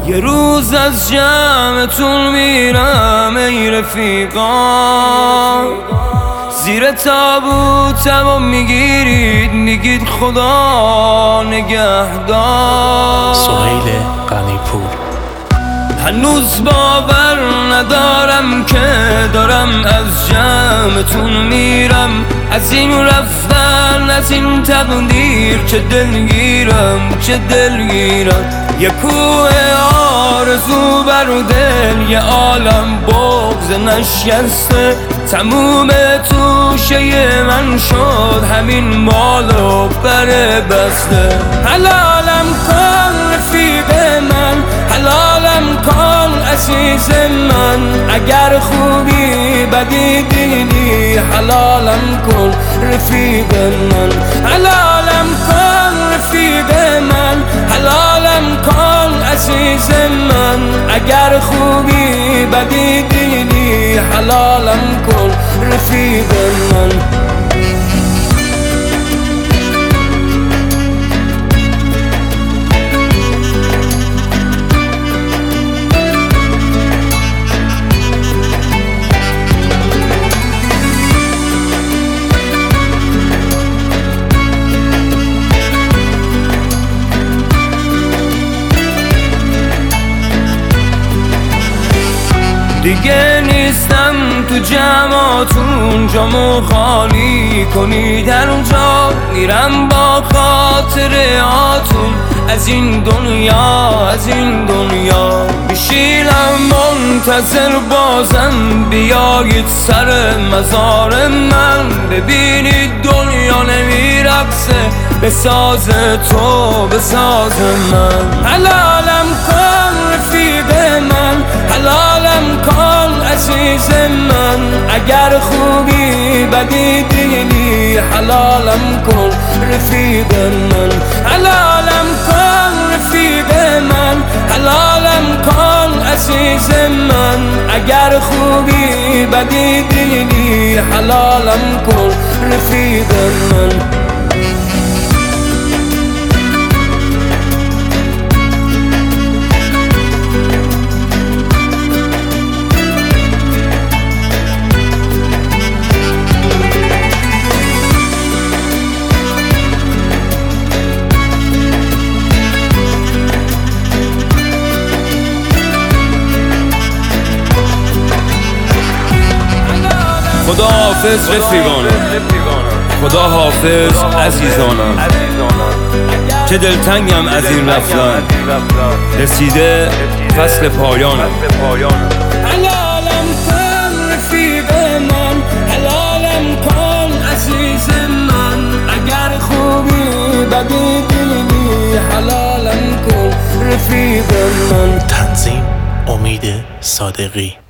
یه روز از جمعتون میرم ای رفیقان، زیر تابوتم و میگیرید میگید خدا نگهدار. سهیل غنی‌پور. هنوز باور ندارم که دارم از جمعتون میرم، از این رفتن از این تقدیر چه دلگیرم چه دلگیرم. یه کوه آرزو بر دل یه عالم بغض نشسته، تموم توشه من شد همین مال و بر بسته. حلالم کن رفیق من، حلالم کن عزیز من، اگر خوبی بدی دیدی حلالم کن رفیق من. حلالم کن رفیق من، حلالم کن عزیز من، اگر خوبی بدی دیدی حلالم کن رفیق من. دیگه نیستم تو جمعاتون، جامو خالی کنی در اونجا، میرم با خاطره هاتون از این دنیا از این دنیا. میشینم منتظر بازم بیایید سر مزار من، ببینید دنیا نمیرقصه به ساز تو به ساز من. حلالم کن رفیق من، حلالم کن عزیز من، اگر خوبی بدی دیدی حلالم کن رفیق من. حلالم کن رفیق من، حلالم کن عزیز من، اگر خوبی بدی دیدی حلالم کن رفیق من. خدا حافظ رفیقانم، خدا حافظ عزیزانم، چه دلتنگم از این رفتن، رسیده فصل پایانم. حلالم کن رفیق من، حلالم کن عزیز من، اگر خوبی بدی دیدی حلالم کن رفیق من. تنظیم امید صادقی.